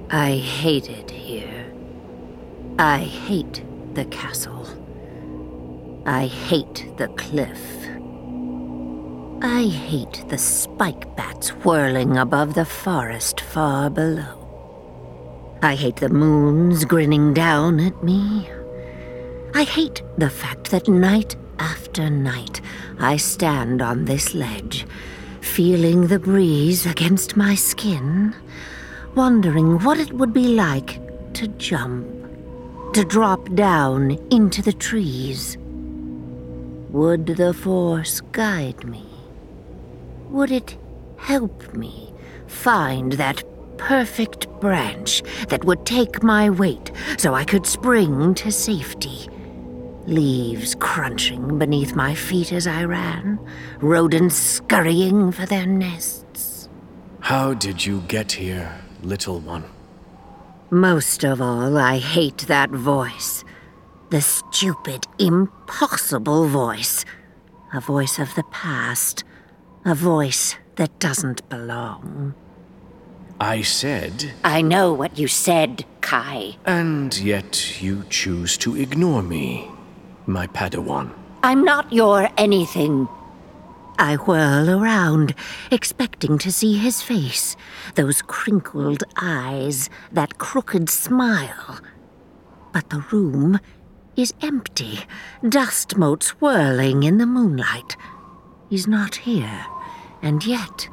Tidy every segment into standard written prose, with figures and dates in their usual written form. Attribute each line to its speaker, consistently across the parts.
Speaker 1: I hate it here. I hate the castle. I hate the cliff. I hate the spike bats whirling above the forest far below. I hate the moons grinning down at me. I hate the fact that night after night I stand on this ledge, feeling the breeze against my skin, wondering what it would be like to jump, to drop down into the trees. Would the Force guide me? Would it help me find that perfect branch that would take my weight so I could spring to safety? Leaves crunching beneath my feet as I ran, rodents scurrying for their nests.
Speaker 2: How did you get here, little one?
Speaker 1: Most of all, I hate that voice. The stupid, impossible voice. A voice of the past. A voice that doesn't belong.
Speaker 2: I said...
Speaker 1: I know what you said, Kai.
Speaker 2: And yet you choose to ignore me, my Padawan.
Speaker 1: I'm not your anything. I whirl around, expecting to see his face, those crinkled eyes, that crooked smile. But the room is empty, dust motes whirling in the moonlight. He's not here, and yet...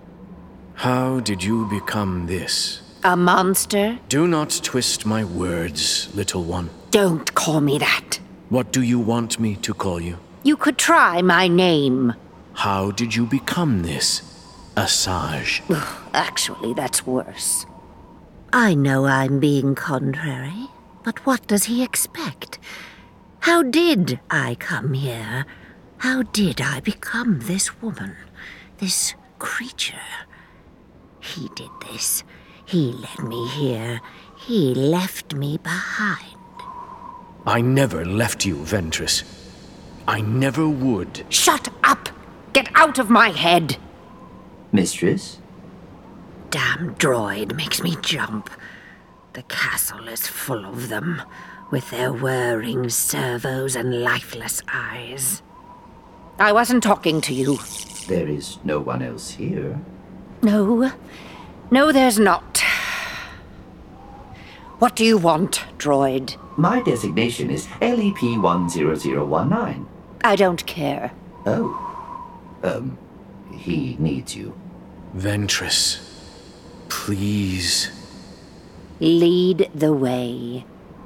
Speaker 2: How did you become this?
Speaker 1: A monster?
Speaker 2: Do not twist my words, little one.
Speaker 1: Don't call me that.
Speaker 2: What do you want me to call you?
Speaker 1: You could try my name.
Speaker 2: How did you become this, Asajj?
Speaker 1: Actually, that's worse. I know I'm being contrary, but what does he expect? How did I come here? How did I become this woman, this creature? He did this. He led me here. He left me behind.
Speaker 2: I never left you, Ventress. I never would.
Speaker 1: Shut up! Get out of my head!
Speaker 3: Mistress?
Speaker 1: Damn droid makes me jump. The castle is full of them, with their whirring servos and lifeless eyes. I wasn't talking to you.
Speaker 3: There is no one else here.
Speaker 1: No, there's not. What do you want, droid?
Speaker 3: My designation is LEP-10019.
Speaker 1: I don't care.
Speaker 3: Oh. He needs you.
Speaker 2: Ventress, please.
Speaker 1: Lead the way.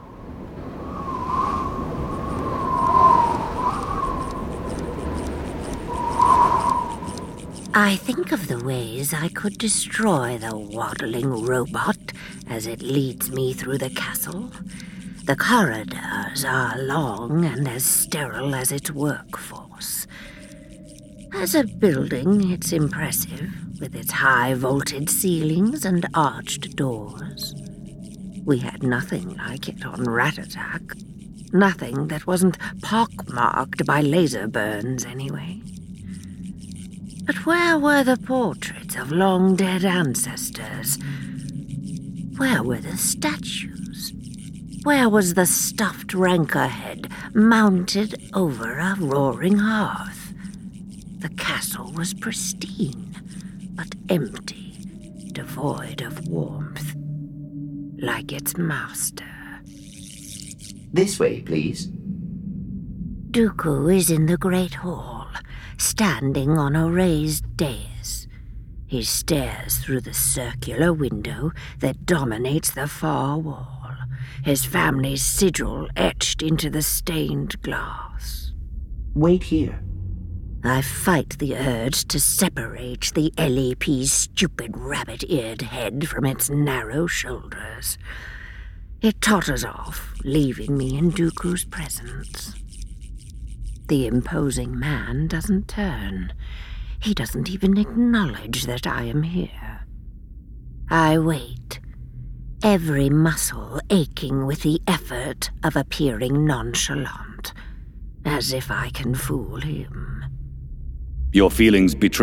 Speaker 1: I think of the ways I could destroy the waddling robot as it leads me through the castle. The corridors are long and as sterile as its workforce. As a building, it's impressive, with its high-vaulted ceilings and arched doors. We had nothing like it on Rat Attack. Nothing that wasn't pockmarked by laser burns, anyway. But where were the portraits of long-dead ancestors? Where were the statues? Where was the stuffed rancor head mounted over a roaring hearth? The castle was pristine, but empty, devoid of warmth, like its master.
Speaker 3: This way, please.
Speaker 1: Dooku is in the Great Hall, standing on a raised dais. He stares through the circular window that dominates the far wall, his family's sigil etched into the stained glass.
Speaker 3: Wait here.
Speaker 1: I fight the urge to separate the LEP's stupid rabbit-eared head from its narrow shoulders. It totters off, leaving me in Dooku's presence. The imposing man doesn't turn. He doesn't even acknowledge that I am here. I wait, every muscle aching with the effort of appearing nonchalant, as if I can fool him.
Speaker 4: Your feelings betray